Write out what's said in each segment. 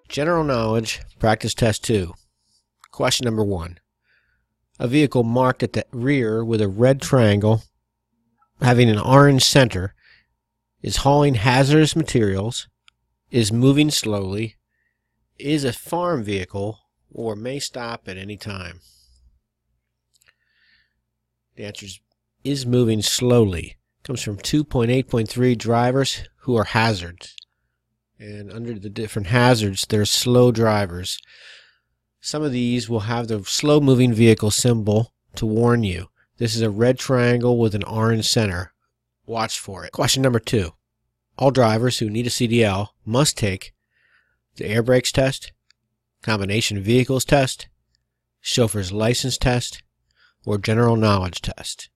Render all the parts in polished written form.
General Knowledge, Practice Test 2. Question number 1. A vehicle marked at the rear with a red triangle having an orange center is hauling hazardous materials, is moving slowly, is a farm vehicle, or may stop at any time. The answer is moving slowly. Comes from 2.8.3 drivers who are hazards. And under the different hazards, there's slow drivers. Some of these will have the slow moving vehicle symbol to warn you. This is a red triangle with an orange center. Watch for it. Question number 2. All drivers who need a CDL must take the air brakes test, combination vehicles test, chauffeur's license test, or general knowledge test.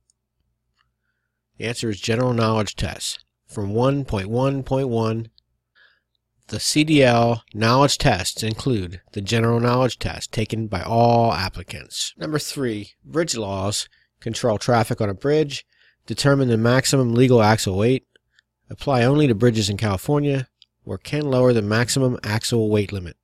The answer is general knowledge test. From 1.1.1, the CDL knowledge tests include the general knowledge test taken by all applicants. Number 3, bridge laws control traffic on a bridge, determine the maximum legal axle weight, apply only to bridges in California, or can lower the maximum axle weight limit.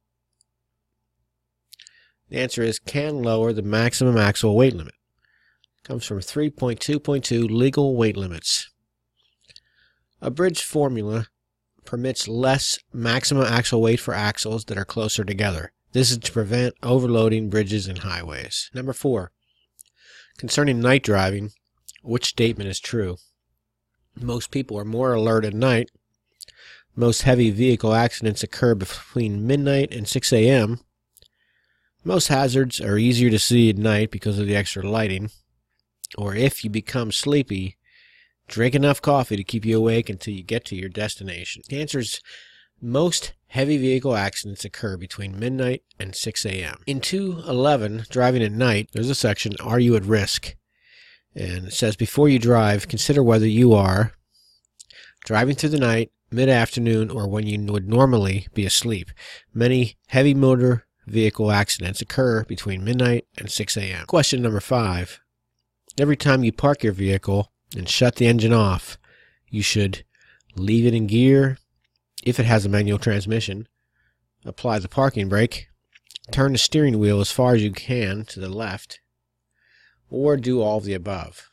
The answer is can lower the maximum axle weight limit. Comes from 3.2.2 legal weight limits. A bridge formula permits less maximum axle weight for axles that are closer together. This is to prevent overloading bridges and highways. Number 4. Concerning night driving, which statement is true? Most people are more alert at night. Most heavy vehicle accidents occur between midnight and 6 a.m. Most hazards are easier to see at night because of the extra lighting. Or if you become sleepy, drink enough coffee to keep you awake until you get to your destination. The answer is most heavy vehicle accidents occur between midnight and 6 a.m. In 2.11, driving at night, there's a section, Are You at Risk? And it says, before you drive, consider whether you are driving through the night, mid-afternoon, or when you would normally be asleep. Many heavy motor vehicle accidents occur between midnight and 6 a.m. Question number 5. Every time you park your vehicle and shut the engine off, you should leave it in gear if it has a manual transmission, apply the parking brake, turn the steering wheel as far as you can to the left, or do all of the above.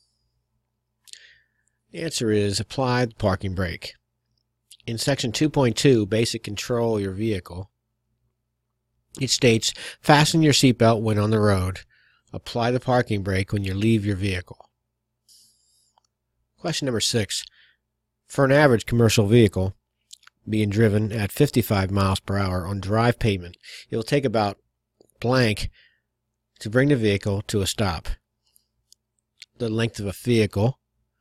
The answer is apply the parking brake. In section 2.2, basic control your vehicle, it states, fasten your seatbelt when on the road. Apply the parking brake when you leave your vehicle. Question number 6. For an average commercial vehicle being driven at 55 miles per hour on dry pavement, it will take about blank to bring the vehicle to a stop. The length of a vehicle,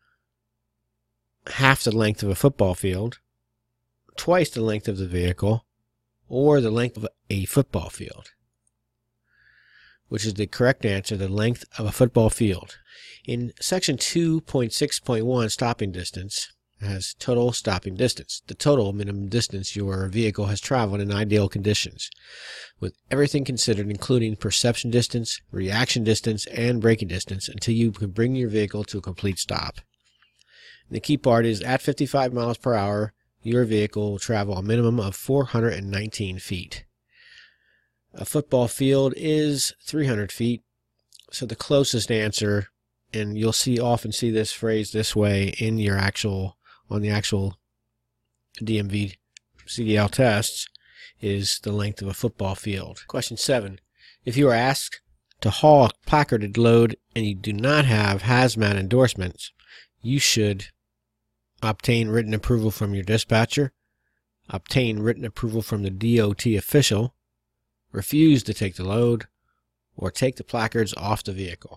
half the length of a football field, twice the length of the vehicle, or the length of a football field, which is the correct answer, the length of a football field. In section 2.6.1, stopping distance, has total stopping distance, the total minimum distance your vehicle has traveled in ideal conditions, with everything considered, including perception distance, reaction distance, and braking distance, until you can bring your vehicle to a complete stop. And the key part is, at 55 miles per hour, your vehicle will travel a minimum of 419 feet. A football field is 300 feet, so the closest answer, and you'll often see this phrase this way in your on the actual DMV CDL tests, is the length of a football field. Question 7. If you are asked to haul a placarded load and you do not have hazmat endorsements, you should obtain written approval from your dispatcher, obtain written approval from the DOT official, refuse to take the load, or take the placards off the vehicle.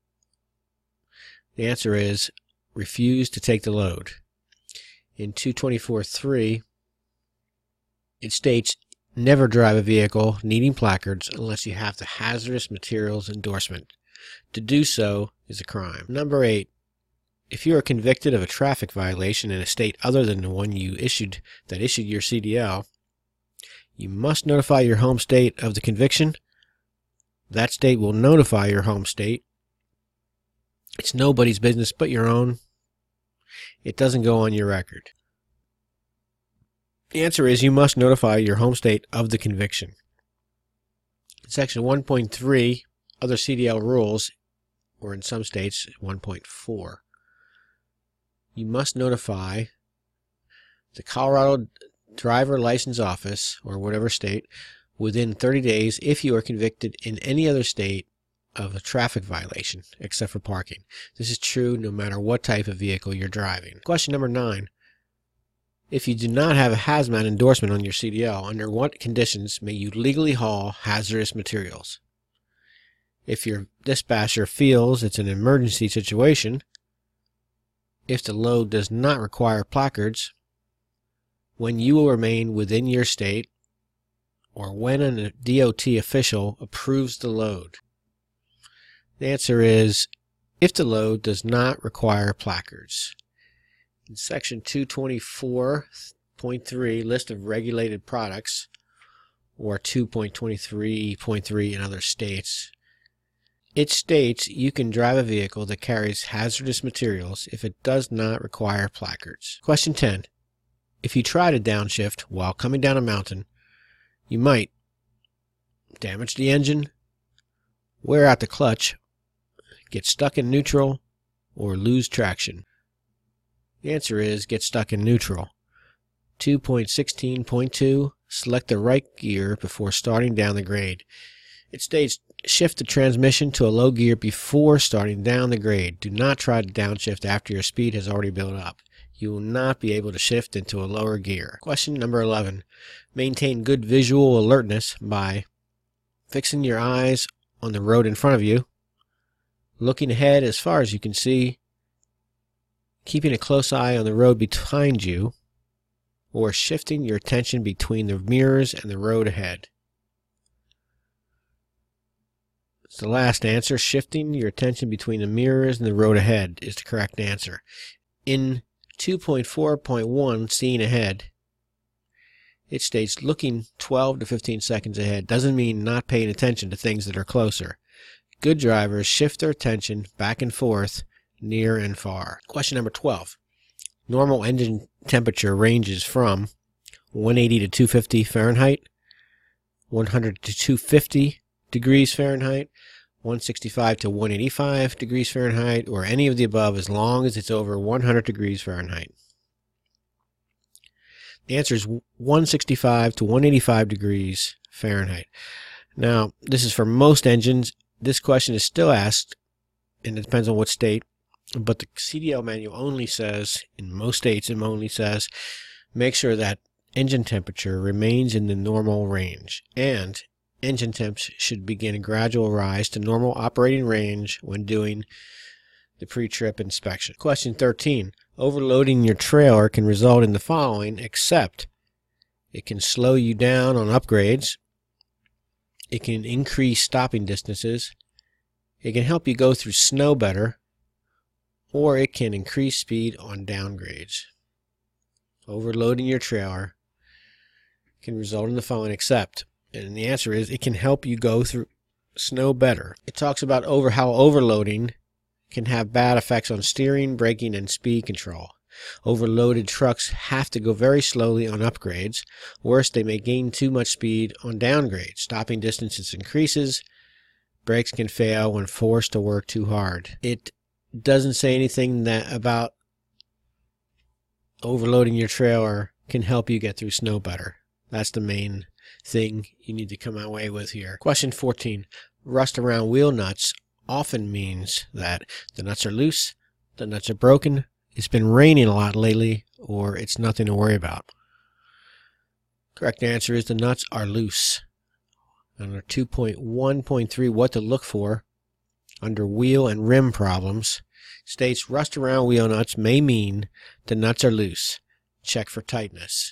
The answer is refuse to take the load. In 224.3, it states, never drive a vehicle needing placards unless you have the hazardous materials endorsement. To do so is a crime. Number 8, if you are convicted of a traffic violation in a state other than the one that issued your CDL, you must notify your home state of the conviction. That state will notify your home state. It's nobody's business but your own. It doesn't go on your record. The answer is you must notify your home state of the conviction. Section 1.3, other CDL rules, or in some states 1.4. You must notify the Colorado Driver License Office, or whatever state, within 30 days if you are convicted in any other state of a traffic violation, except for parking. This is true no matter what type of vehicle you're driving. Question number 9. If you do not have a hazmat endorsement on your CDL, under what conditions may you legally haul hazardous materials? If your dispatcher feels it's an emergency situation, if the load does not require placards, when you will remain within your state, or when a DOT official approves the load. The answer is if the load does not require placards. In Section 224.3, list of regulated products, or 2.23.3 in other states, it states you can drive a vehicle that carries hazardous materials if it does not require placards. Question 10. If you try to downshift while coming down a mountain, you might damage the engine, wear out the clutch, get stuck in neutral, or lose traction. The answer is get stuck in neutral. 2.16.2, select the right gear before starting down the grade. It states shift the transmission to a low gear before starting down the grade. Do not try to downshift after your speed has already built up. You will not be able to shift into a lower gear. Question number 11. Maintain good visual alertness by fixing your eyes on the road in front of you, looking ahead as far as you can see, keeping a close eye on the road behind you, or shifting your attention between the mirrors and the road ahead. It's the last answer. Shifting your attention between the mirrors and the road ahead is the correct answer. In 2.4.1, seeing ahead, it states looking 12 to 15 seconds ahead doesn't mean not paying attention to things that are closer. Good drivers shift their attention back and forth, near and far. Question number 12. Normal engine temperature ranges from 180 to 250 Fahrenheit, 100 to 250 degrees Fahrenheit, 165 to 185 degrees Fahrenheit, or any of the above as long as it's over 100 degrees Fahrenheit. The answer is 165 to 185 degrees Fahrenheit. Now, this is for most engines. This question is still asked, and it depends on what state, but the CDL manual only says, in most states it only says, make sure that engine temperature remains in the normal range, and engine temps should begin a gradual rise to normal operating range when doing the pre-trip inspection. Question 13. Overloading your trailer can result in the following, except it can slow you down on upgrades, it can increase stopping distances, it can help you go through snow better, or it can increase speed on downgrades. Overloading your trailer can result in the following, except, and the answer is it can help you go through snow better. It talks about how overloading can have bad effects on steering, braking, and speed control. Overloaded trucks have to go very slowly on upgrades. Worse, they may gain too much speed on downgrades. Stopping distances increases. Brakes can fail when forced to work too hard. It doesn't say anything about overloading your trailer can help you get through snow better. That's the main thing you need to come away with here. Question 14. Rust around wheel nuts often means that the nuts are loose, the nuts are broken, it's been raining a lot lately, or it's nothing to worry about. Correct answer is the nuts are loose. Under 2.1.3, what to look for under wheel and rim problems, states rust around wheel nuts may mean the nuts are loose. Check for tightness.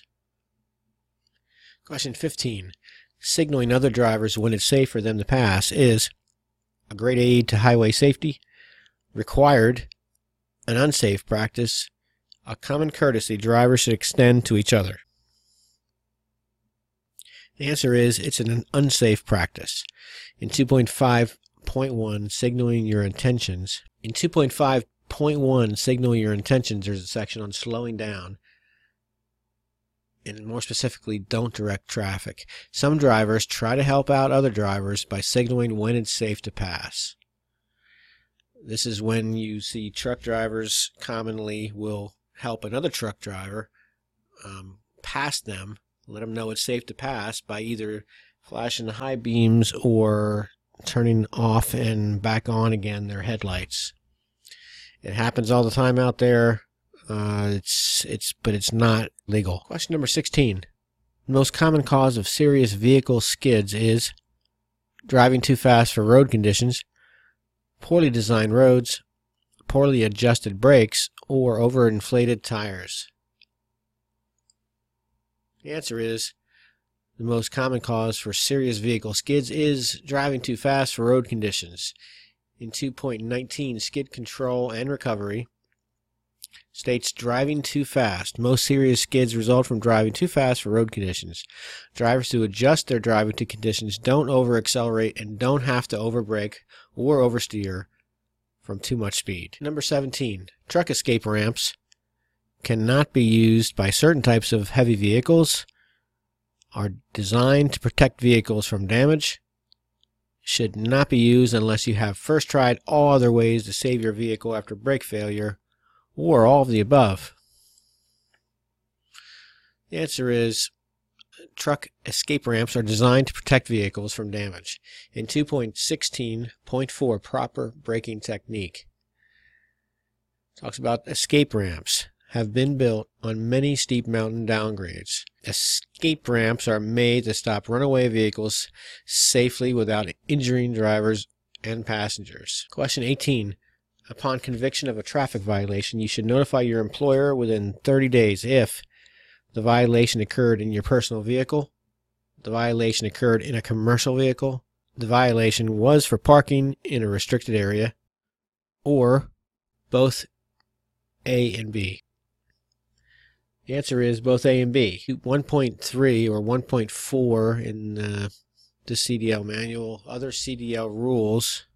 Question 15. Signaling other drivers when it's safe for them to pass is a great aid to highway safety, required, an unsafe practice, a common courtesy drivers should extend to each other. The answer is it's an unsafe practice. In 2.5.1, signaling your intentions. In 2.5.1, signaling your intentions, there's a section on slowing down. and more specifically, don't direct traffic. Some drivers try to help out other drivers by signaling when it's safe to pass. This is when you see truck drivers commonly will help another truck driver pass them, let them know it's safe to pass by either flashing the high beams or turning off and back on again their headlights. It happens all the time out there. But it's not legal. Question number 16. The most common cause of serious vehicle skids is driving too fast for road conditions, poorly designed roads, poorly adjusted brakes, or overinflated tires. The answer is the most common cause for serious vehicle skids is driving too fast for road conditions. In 2.19, Skid Control and Recovery states driving too fast. Most serious skids result from driving too fast for road conditions. Drivers who adjust their driving to conditions don't over-accelerate and don't have to overbrake or oversteer from too much speed. Number 17. Truck escape ramps cannot be used by certain types of heavy vehicles, are designed to protect vehicles from damage, should not be used unless you have first tried all other ways to save your vehicle after brake failure, or all of the above. The answer is truck escape ramps are designed to protect vehicles from damage. In 2.16.4, proper braking technique talks about escape ramps have been built on many steep mountain downgrades. Escape ramps are made to stop runaway vehicles safely without injuring drivers and passengers. Question 18. Upon conviction of a traffic violation, you should notify your employer within 30 days if the violation occurred in your personal vehicle, the violation occurred in a commercial vehicle, the violation was for parking in a restricted area, or both A and B. The answer is both A and B. 1.3 or 1.4 in the CDL manual, other CDL rules,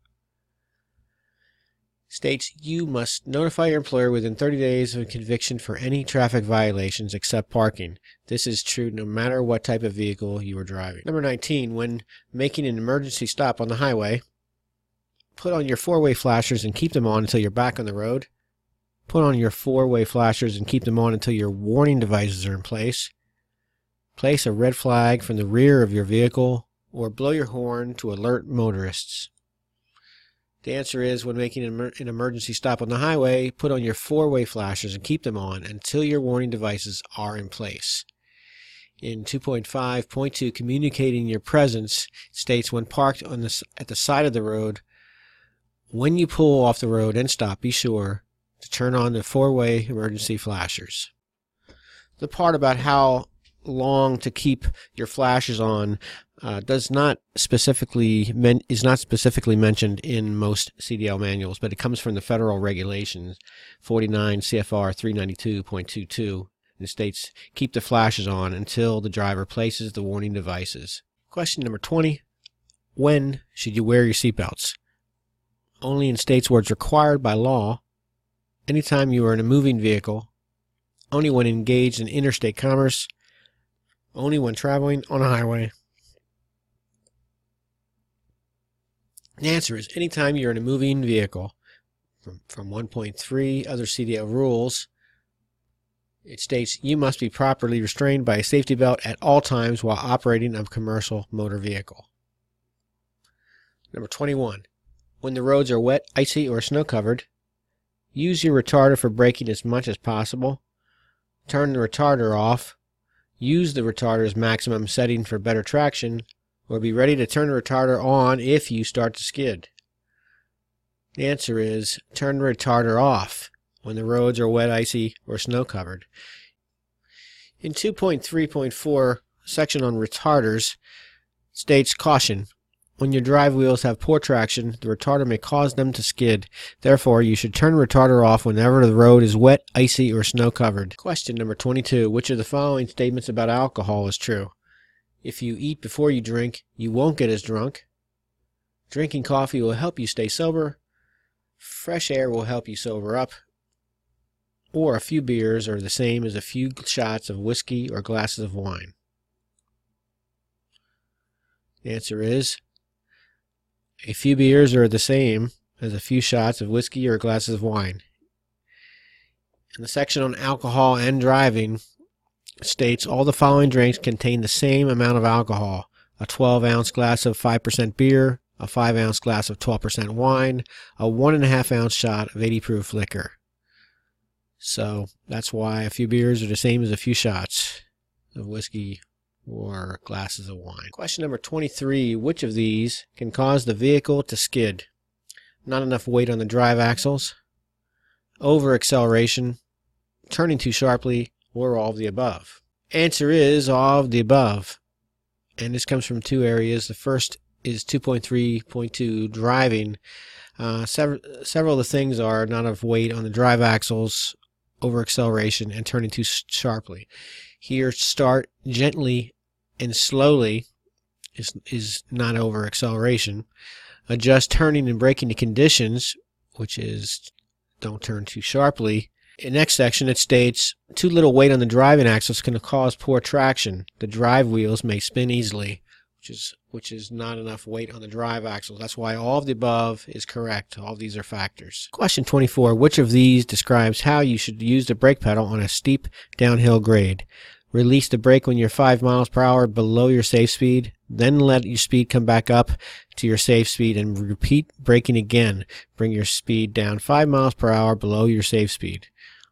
states you must notify your employer within 30 days of a conviction for any traffic violations except parking. This is true no matter what type of vehicle you are driving. Number 19, when making an emergency stop on the highway, put on your four-way flashers and keep them on until you're back on the road. Put on your four-way flashers and keep them on until your warning devices are in place. Place a red flag from the rear of your vehicle or blow your horn to alert motorists. The answer is, when making an emergency stop on the highway, put on your four-way flashers and keep them on until your warning devices are in place. In 2.5.2, communicating your presence, states when parked at the side of the road, when you pull off the road and stop, be sure to turn on the four-way emergency flashers. The part about how long to keep your flashes on is not specifically mentioned in most CDL manuals, but it comes from the federal regulations, 49 CFR 392.22, and it states keep the flashes on until the driver places the warning devices. Question number 20. When should you wear your seatbelts? Only in states where it's required by law, anytime you are in a moving vehicle, only when engaged in interstate commerce, only when traveling on a highway. The answer is anytime you're in a moving vehicle. From 1.3, other CDL rules, it states you must be properly restrained by a safety belt at all times while operating a commercial motor vehicle. Number 21. When the roads are wet, icy, or snow-covered, use your retarder for braking as much as possible. Turn the retarder off. Use the retarder's maximum setting for better traction, or be ready to turn the retarder on if you start to skid. The answer is turn the retarder off when the roads are wet, icy, or snow-covered. In 2.3.4, section on retarders, states caution. When your drive wheels have poor traction, the retarder may cause them to skid. Therefore, you should turn the retarder off whenever the road is wet, icy, or snow-covered. Question number 22. Which of the following statements about alcohol is true? If you eat before you drink, you won't get as drunk. Drinking coffee will help you stay sober. Fresh air will help you sober up. or a few beers are the same as a few shots of whiskey or glasses of wine? The answer is a few beers are the same as a few shots of whiskey or glasses of wine. And the section on alcohol and driving states all the following drinks contain the same amount of alcohol: a 12-ounce glass of 5% beer, a 5-ounce glass of 12% wine, a 1.5-ounce shot of 80 proof liquor. So that's why a few beers are the same as a few shots of whiskey or glasses of wine. Question number 23. Which of these can cause the vehicle to skid? Not enough weight on the drive axles, over acceleration, turning too sharply, or all of the above? Answer is all of the above. And this comes from two areas. The first is 2.3.2 driving. Several of the things are not enough weight on the drive axles, over acceleration, and turning too sharply. Here, start gently and slowly is not over acceleration. Adjust turning and braking to conditions, which is don't turn too sharply. In the next section, it states too little weight on the driving axles can cause poor traction. The drive wheels may spin easily, which is not enough weight on the drive axles. That's why all of the above is correct. All of these are factors. Question 24. Which of these describes how you should use the brake pedal on a steep downhill grade? Release the brake when you're 5 miles per hour below your safe speed, then let your speed come back up to your safe speed and repeat braking again. Bring your speed down 5 miles per hour below your safe speed.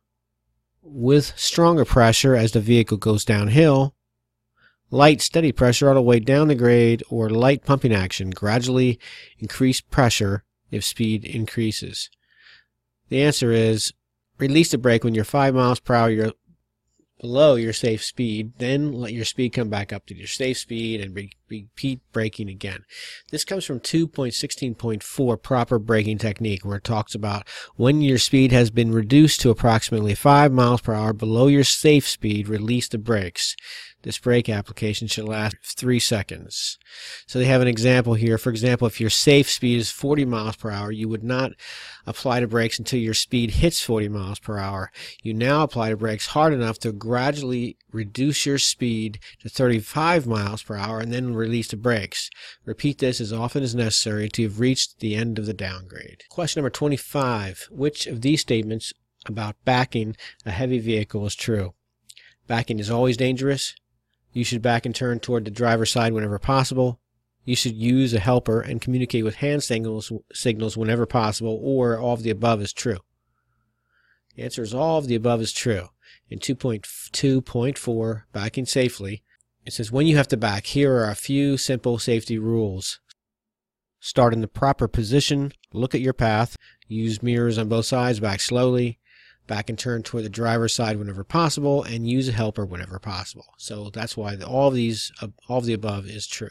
With stronger pressure as the vehicle goes downhill, light steady pressure all the way down the grade, or light pumping action. Gradually increase pressure if speed increases. The answer is release the brake when you're 5 miles per hour below your safe speed, then let your speed come back up to your safe speed and repeat braking again. This comes from 2.16.4 proper braking technique, where it talks about when your speed has been reduced to approximately 5 miles per hour below your safe speed, release the brakes. This brake application should last 3 seconds. So they have an example here. For example, if your safe speed is 40 miles per hour, you would not apply the brakes until your speed hits 40 miles per hour. You now apply the brakes hard enough to gradually reduce your speed to 35 miles per hour and then release the brakes. Repeat this as often as necessary until you've reached the end of the downgrade. Question number 25. Which of these statements about backing a heavy vehicle is true? Backing is always dangerous. You should back and turn toward the driver's side whenever possible. You should use a helper and communicate with hand signals whenever possible, or all of the above is true. The answer is all of the above is true. In 2.2.4, backing safely, it says when you have to back, here are a few simple safety rules. Start in the proper position, look at your path, use mirrors on both sides, back slowly, back and turn toward the driver's side whenever possible, and use a helper whenever possible. So that's why all of the above is true.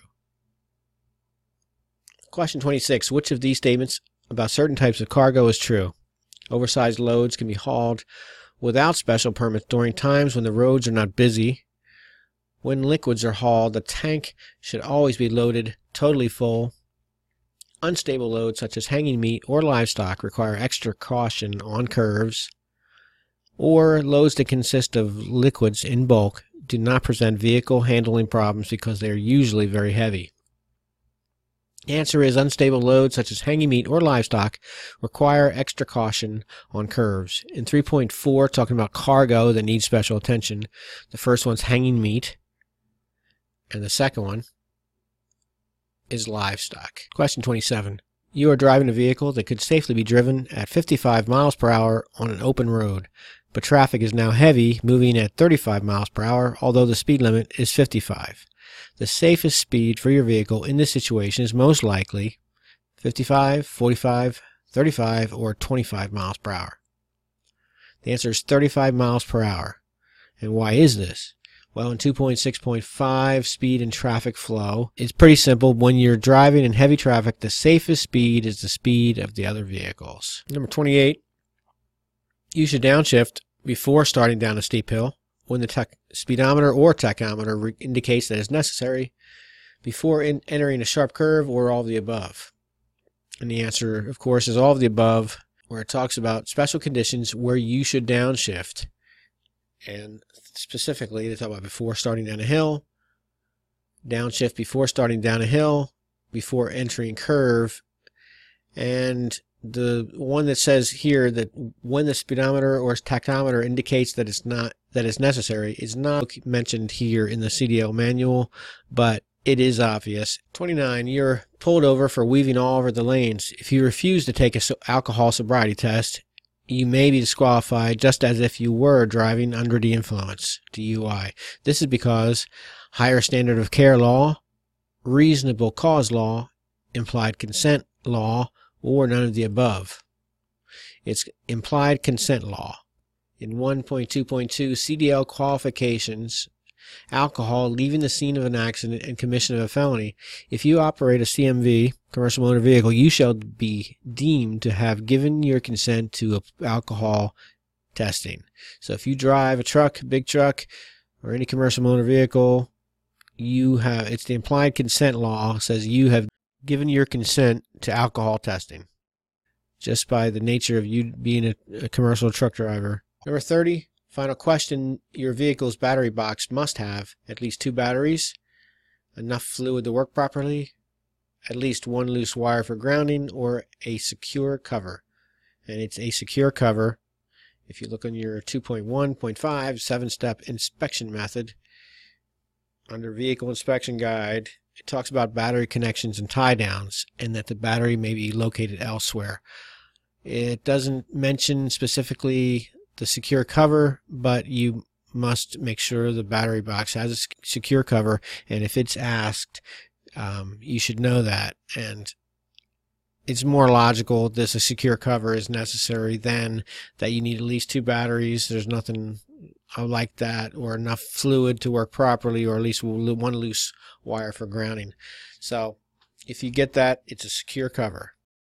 Question 26. Which of these statements about certain types of cargo is true? Oversized loads can be hauled without special permits during times when the roads are not busy. When liquids are hauled, the tank should always be loaded totally full. Unstable loads such as hanging meat or livestock require extra caution on curves. Or loads that consist of liquids in bulk do not present vehicle handling problems because they are usually very heavy. The answer is unstable loads such as hanging meat or livestock require extra caution on curves. In 3.4, talking about cargo that needs special attention, the first one's hanging meat, and the second one is livestock. Question 27. You are driving a vehicle that could safely be driven at 55 miles per hour on an open road, but traffic is now heavy, moving at 35 miles per hour, although the speed limit is 55. The safest speed for your vehicle in this situation is most likely 55, 45, 35, or 25 miles per hour. The answer is 35 miles per hour. And why is this? Well, in 2.6.5, speed and traffic flow, it's pretty simple. When you're driving in heavy traffic, the safest speed is the speed of the other vehicles. Number 28, you should downshift before starting down a steep hill when the speedometer or tachometer indicates that it's necessary, before entering a sharp curve, or all of the above. And the answer, of course, is all of the above. where it talks about special conditions where you should downshift. And specifically, they talk about before starting down a hill, downshift before starting down a hill, before entering curve, and the one that says here that when the speedometer or tachometer indicates that it's necessary is not mentioned here in the CDL manual, but it is obvious. 29. You're pulled over for weaving all over the lanes. If you refuse to take an alcohol sobriety test, you may be disqualified just as if you were driving under the influence, DUI. This is because higher standard of care law, reasonable cause law, implied consent law, or none of the above. It's implied consent law. In 1.2.2 CDL qualifications, alcohol leaving the scene of an accident and commission of a felony. If you operate a CMV, commercial motor vehicle, you shall be deemed to have given your consent to alcohol testing. So if you drive a truck, big truck, or any commercial motor vehicle, it's the implied consent law says you have given your consent to alcohol testing just by the nature of you being a commercial truck driver. Number 30, final question. Your vehicle's battery box must have at least 2 batteries, enough fluid to work properly, at least 1 loose wire for grounding, or a secure cover. And it's a secure cover. If you look on your 2.1.5 7-step inspection method, under Vehicle Inspection Guide, it talks about battery connections and tie downs, and that the battery may be located elsewhere. It doesn't mention specifically the secure cover, but you must make sure the battery box has a secure cover, and if it's asked, you should know that. And it's more logical that a secure cover is necessary than that you need at least 2 batteries. There's nothing like that, or enough fluid to work properly, or at least 1 loose wire for grounding. So if you get that, it's a secure cover.